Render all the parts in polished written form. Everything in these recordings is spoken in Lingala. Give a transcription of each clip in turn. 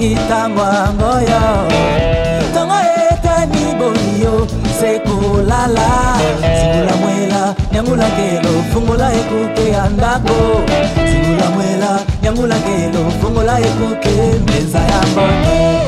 tangwa ngoyo tango etani bonio sekulala singula mwela nyangula kelo fungola ekuke andako singula mwela nyangula kelo fungola ekuke meza ya mbonye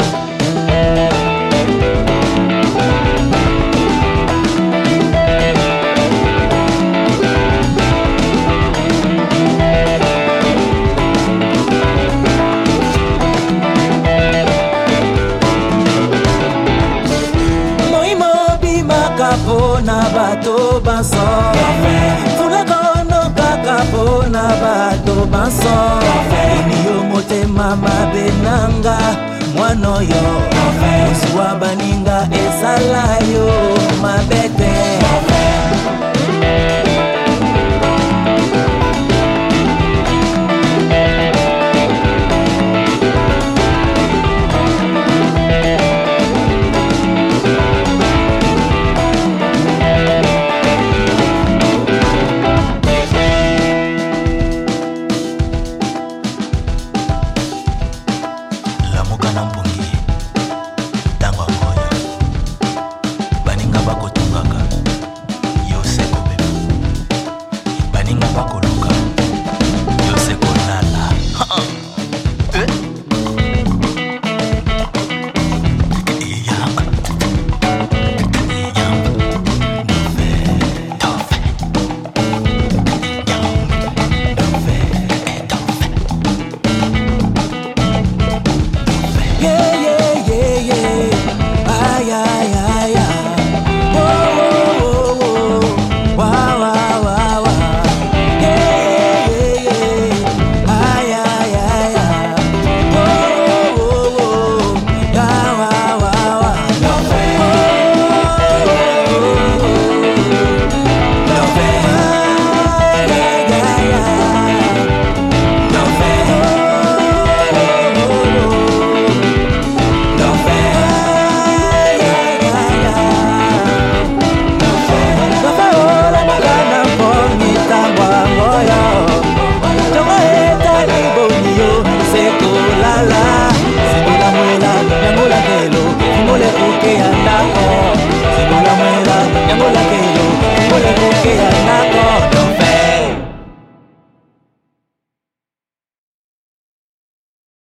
na bato banso fula kono kakapo na bato banso emiyo motema mabenanga mwano yo usuwa baninga esala yo mabete